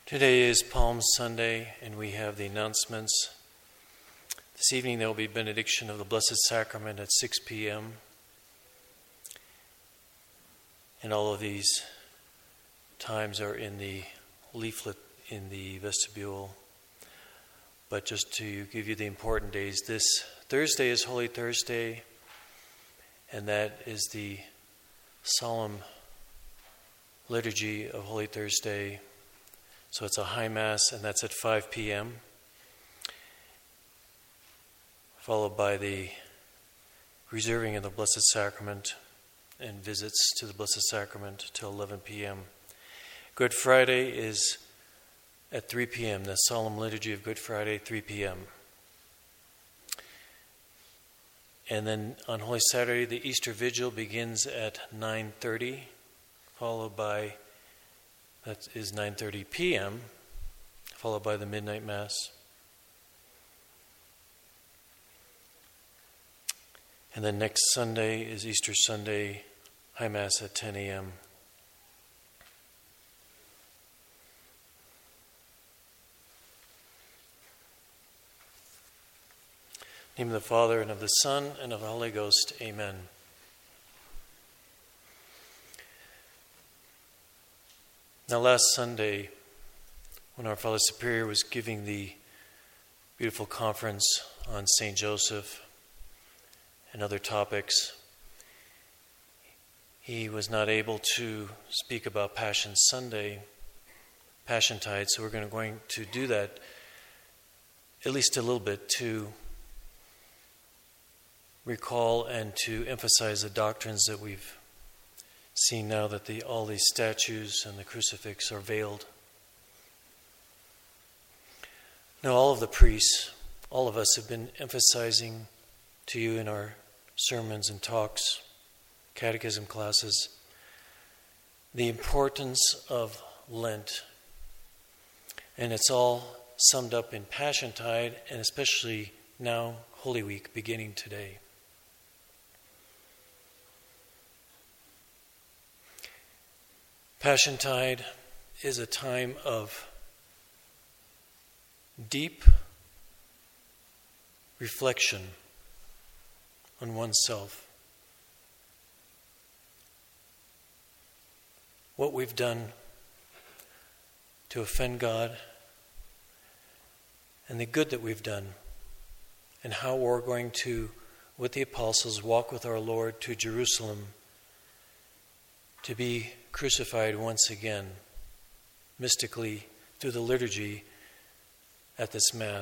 Today is Palm Sunday, and we have the announcements. This evening there will be benediction of the Blessed Sacrament at 6 p.m. And all of these times are in the leaflet in the vestibule. But just to give you the important days, this Thursday is Holy Thursday, and that is the solemn liturgy of Holy Thursday. So it's a high mass, and that's at 5 p.m., followed by the reserving of the Blessed Sacrament and visits to the Blessed Sacrament till 11 p.m. Good Friday is at 3 p.m., the solemn liturgy of Good Friday, 3 p.m. And then on Holy Saturday, the Easter Vigil begins at 9:30, followed by that is 9:30 p.m., followed by the Midnight Mass. And then next Sunday is Easter Sunday, High Mass at 10 a.m. In the name of the Father, and of the Son, and of the Holy Ghost. Amen. Now, last Sunday, when our Father Superior was giving the beautiful conference on St. Joseph and other topics, he was not able to speak about Passion Sunday, Passiontide, so we're going to do that at least a little bit to recall and to emphasize the doctrines that we've seen now that all these statues and the crucifix are veiled. Now, all of the priests, all of us have been emphasizing to you in our sermons and talks, catechism classes, the importance of Lent. And it's all summed up in Passiontide, and especially now, Holy Week, beginning today. Passiontide is a time of deep reflection on oneself. What we've done to offend God, and the good that we've done, and how we're going to, with the apostles, walk with our Lord to Jerusalem to be crucified once again, mystically, through the liturgy at this Mass.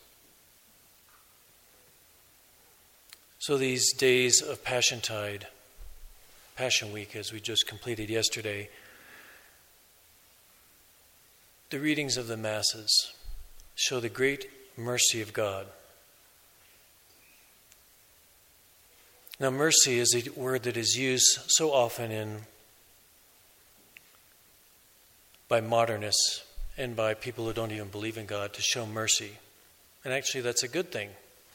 So these days of Passiontide, Passion Week, as we just completed yesterday, the readings of the Masses show the great mercy of God. Now, mercy is a word that is used so often by modernists and by people who don't even believe in God to show mercy. And actually, that's a good thing.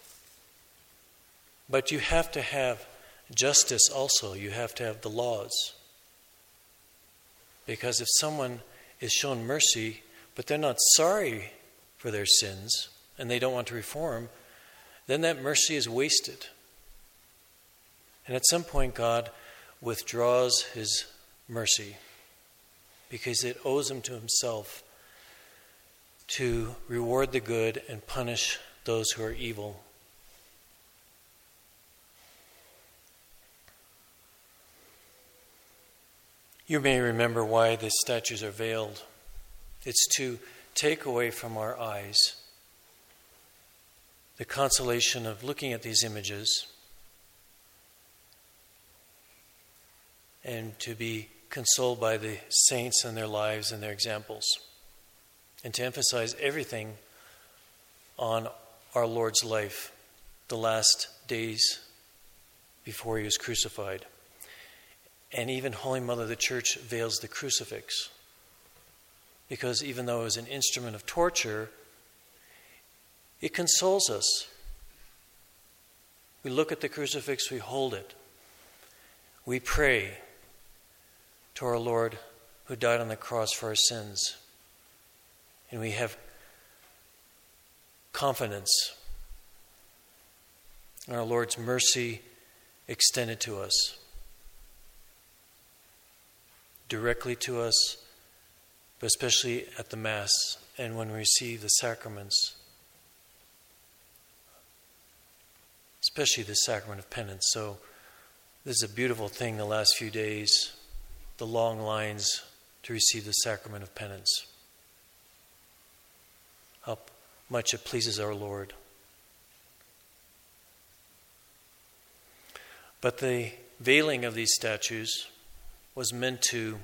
But you have to have justice also. You have to have the laws. Because if someone is shown mercy, but they're not sorry for their sins, and they don't want to reform, then that mercy is wasted. And at some point, God withdraws his mercy because it owes him to himself to reward the good and punish those who are evil. You may remember why the statues are veiled. It's to take away from our eyes the consolation of looking at these images and to be consoled by the saints and their lives and their examples, and to emphasize everything on our Lord's life, the last days before he was crucified. And even Holy Mother of the Church veils the crucifix, because even though it was an instrument of torture, it consoles us. We look at the crucifix, we hold it. We pray to our Lord who died on the cross for our sins. and we have confidence in our Lord's mercy extended to us, directly to us, but especially at the Mass and when we receive the sacraments, especially the sacrament of penance. So this is a beautiful thing the last few days, the long lines to receive the sacrament of penance. How much it pleases our Lord. But the veiling of these statues was meant to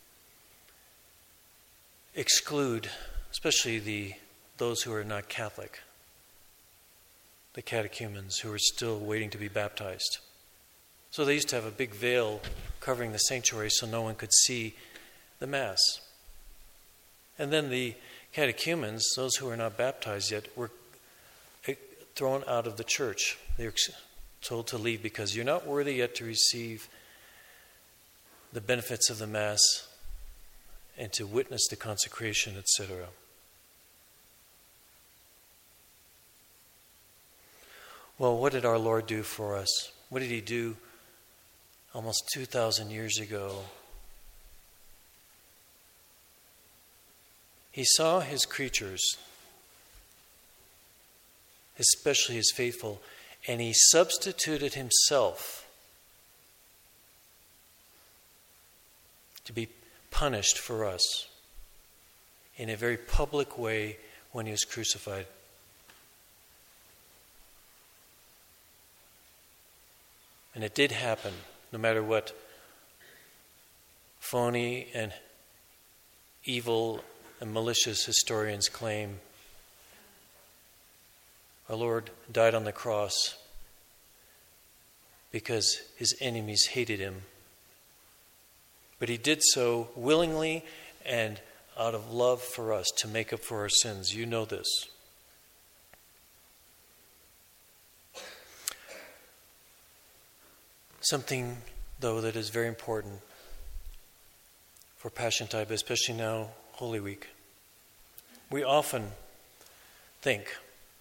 exclude, especially those who are not Catholic, the catechumens who are still waiting to be baptized. So they used to have a big veil covering the sanctuary so no one could see the Mass. And then the catechumens, those who are not baptized yet, were thrown out of the church. They were told to leave because you're not worthy yet to receive the benefits of the Mass and to witness the consecration, etc. Well, what did our Lord do for us? What did He do almost 2,000 years ago? He saw His creatures, especially His faithful, and He substituted Himself to be punished for us in a very public way when He was crucified. And it did happen, no matter what phony and evil and malicious historians claim. Our Lord died on the cross because His enemies hated Him. But He did so willingly and out of love for us to make up for our sins. You know this. Something, though, that is very important for Passiontide, but especially now, Holy Week. We often think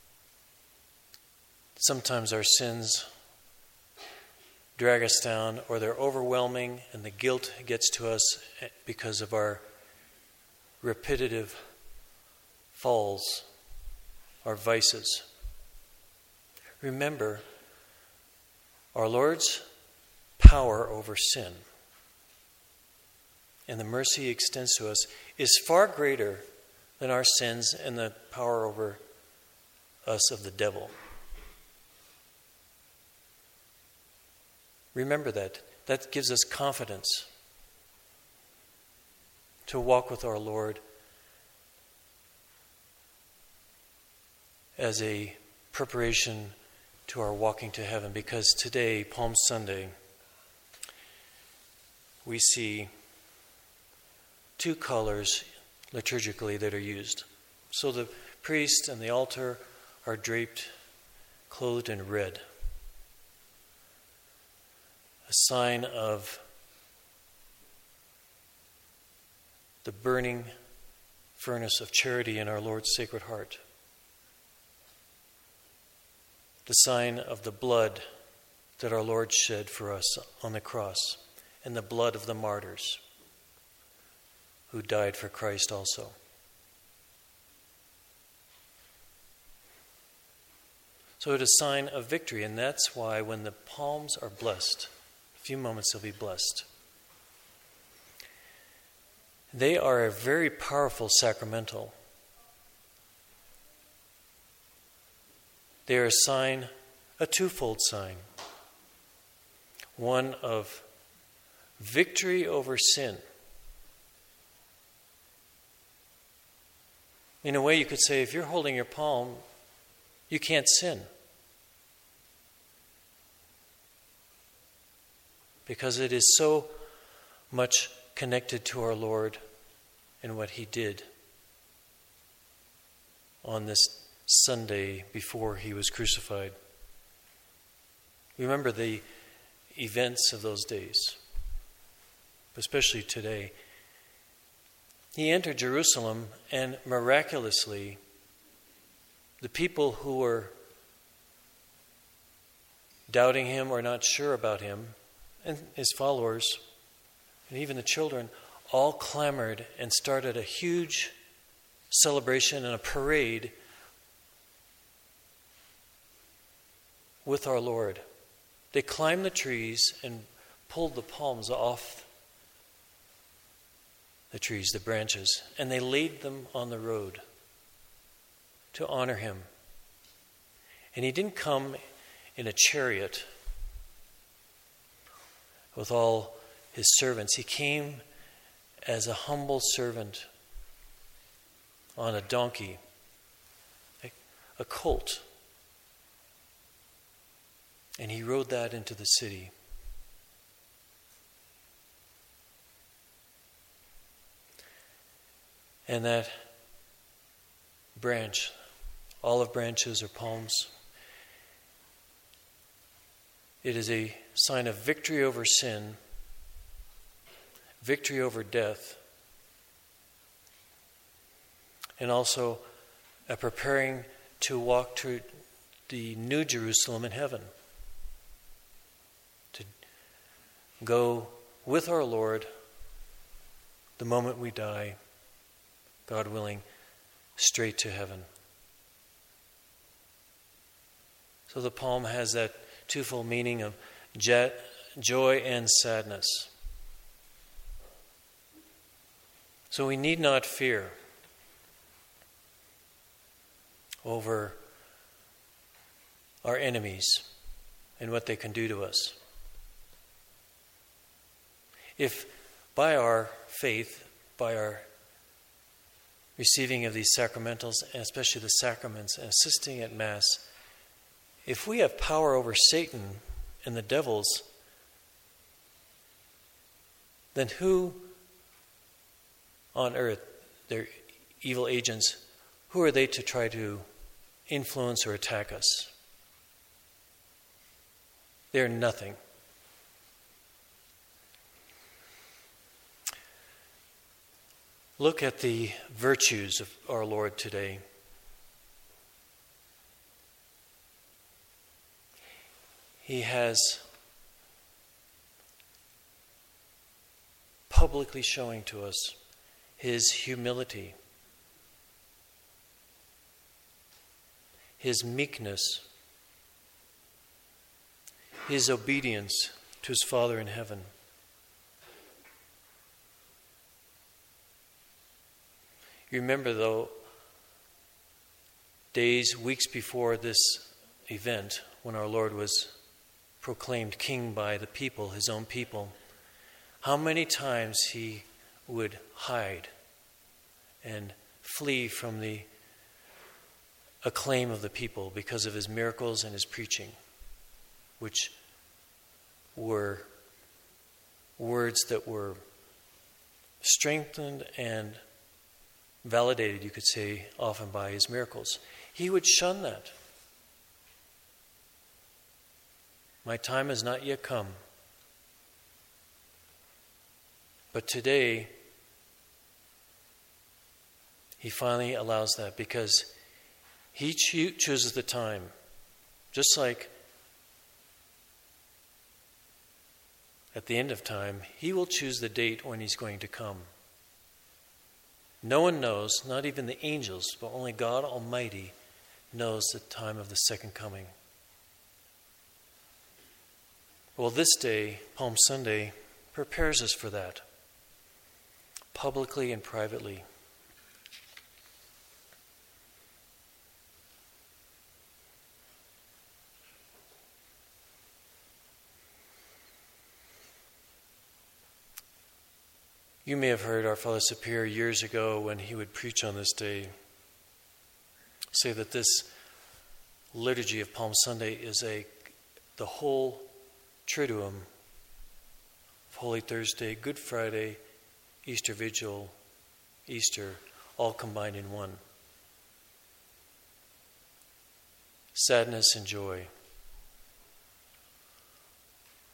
sometimes our sins drag us down, or they're overwhelming and the guilt gets to us because of our repetitive falls, our vices. Remember, our Lord's power over sin and the mercy He extends to us is far greater than our sins and the power over us of the devil. Remember that. That gives us confidence to walk with our Lord as a preparation to our walking to heaven. Because today, Palm Sunday, we see two colors liturgically that are used. So the priest and the altar are draped, clothed in red, a sign of the burning furnace of charity in our Lord's Sacred Heart, the sign of the blood that our Lord shed for us on the cross, and the blood of the martyrs who died for Christ also. So it is a sign of victory, and that's why when the palms are blessed, a few moments they'll be blessed. They are a very powerful sacramental. They are a sign, a twofold sign. One of victory over sin. In a way, you could say, if you're holding your palm, you can't sin. Because it is so much connected to our Lord and what He did on this Sunday before He was crucified. Remember the events of those days, especially today. he entered Jerusalem, and miraculously, the people who were doubting him or not sure about him, and his followers, and even the children, all clamored and started a huge celebration and a parade with our Lord. They climbed the trees and pulled the palms off the trees, the branches, and they laid them on the road to honor him. And he didn't come in a chariot with all his servants. He came as a humble servant on a donkey, a colt. And he rode that into the city. And that branch, olive branches or palms, it is a sign of victory over sin, victory over death, and also a preparing to walk to the new Jerusalem in heaven, to go with our Lord the moment we die, God willing, straight to heaven. So the palm has that twofold meaning of joy and sadness. So we need not fear over our enemies and what they can do to us. If by our faith, by our receiving of these sacramentals, and especially the sacraments, and assisting at Mass, if we have power over Satan and the devils, then who on earth, their evil agents, who are they to try to influence or attack us? They're nothing. Look at the virtues of our Lord today. He has publicly showing to us his humility, his meekness, his obedience to his Father in heaven. You remember, though, days, weeks before this event, when our Lord was proclaimed king by the people, his own people, how many times he would hide and flee from the acclaim of the people because of his miracles and his preaching, which were words that were strengthened and validated, you could say, often by his miracles. He would shun that. My time has not yet come. But today, he finally allows that because he chooses the time. Just like at the end of time, he will choose the date when he's going to come. No one knows, not even the angels, but only God Almighty knows the time of the second coming. Well, this day, Palm Sunday, prepares us for that, publicly and privately. You may have heard our Father Superior years ago when he would preach on this day say that this liturgy of Palm Sunday is the whole Triduum of Holy Thursday, Good Friday, Easter Vigil, Easter, all combined in one. Sadness and joy.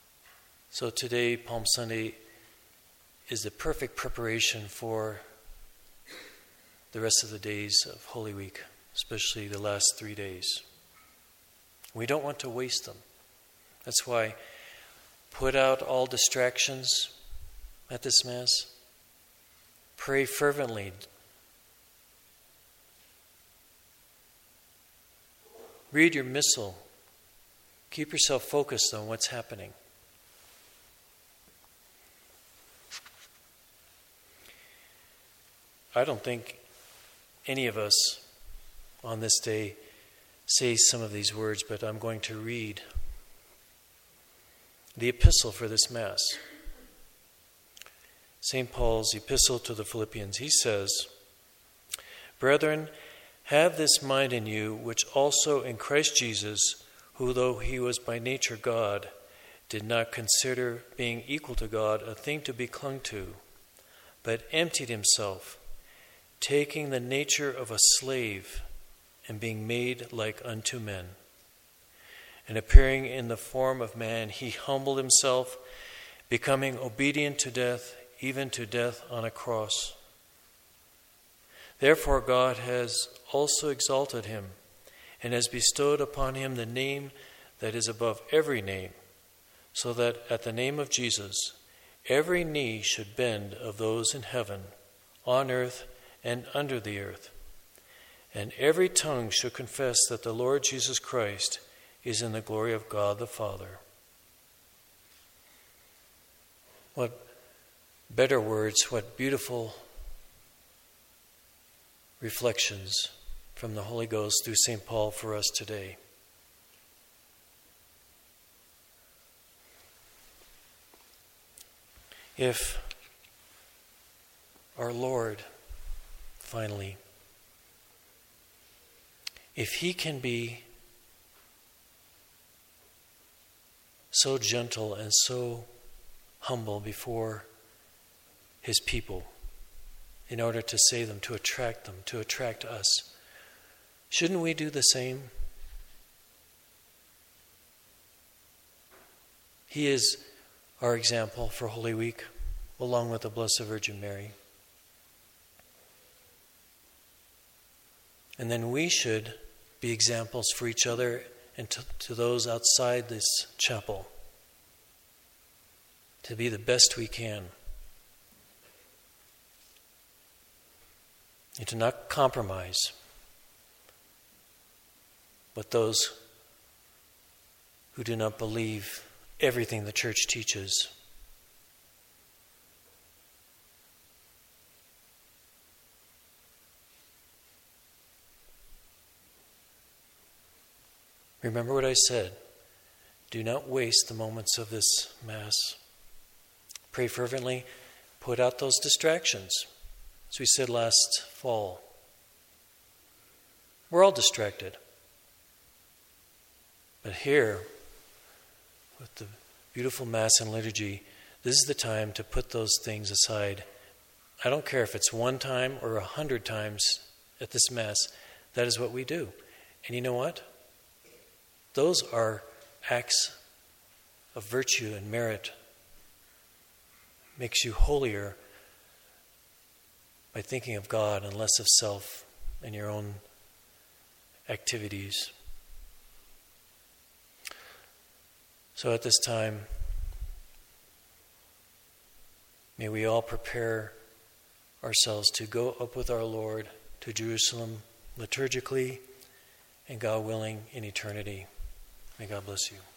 So today, Palm Sunday, is the perfect preparation for the rest of the days of Holy Week, especially the last 3 days. We don't want to waste them. That's why put out all distractions at this Mass. Pray fervently. Read your missal. Keep yourself focused on what's happening. I don't think any of us on this day say some of these words, but I'm going to read the epistle for this Mass. St. Paul's epistle to the Philippians. He says, "Brethren, have this mind in you, which also in Christ Jesus, who though he was by nature God, did not consider being equal to God a thing to be clung to, but emptied himself, taking the nature of a slave, and being made like unto men. And appearing in the form of man, he humbled himself, becoming obedient to death, even to death on a cross. Therefore God has also exalted him, and has bestowed upon him the name that is above every name, so that at the name of Jesus every knee should bend of those in heaven, on earth, and under the earth, and every tongue should confess that the Lord Jesus Christ is in the glory of God the Father." What better words, what beautiful reflections from the Holy Ghost through St. Paul for us today. If our Lord, finally, if he can be so gentle and so humble before his people in order to save them, to attract us, shouldn't we do the same? He is our example for Holy Week, along with the Blessed Virgin Mary. And then we should be examples for each other and to those outside this chapel, to be the best we can, and to not compromise with those who do not believe everything the Church teaches. Remember what I said. Do not waste the moments of this Mass. Pray fervently. Put out those distractions. As we said last fall, we're all distracted. But here, with the beautiful Mass and liturgy, this is the time to put those things aside. I don't care if it's 1 time or 100 times at this Mass. That is what we do. And you know what? Those are acts of virtue and merit. Makes you holier by thinking of God and less of self and your own activities. So at this time, may we all prepare ourselves to go up with our Lord to Jerusalem liturgically and, God willing, in eternity. May God bless you.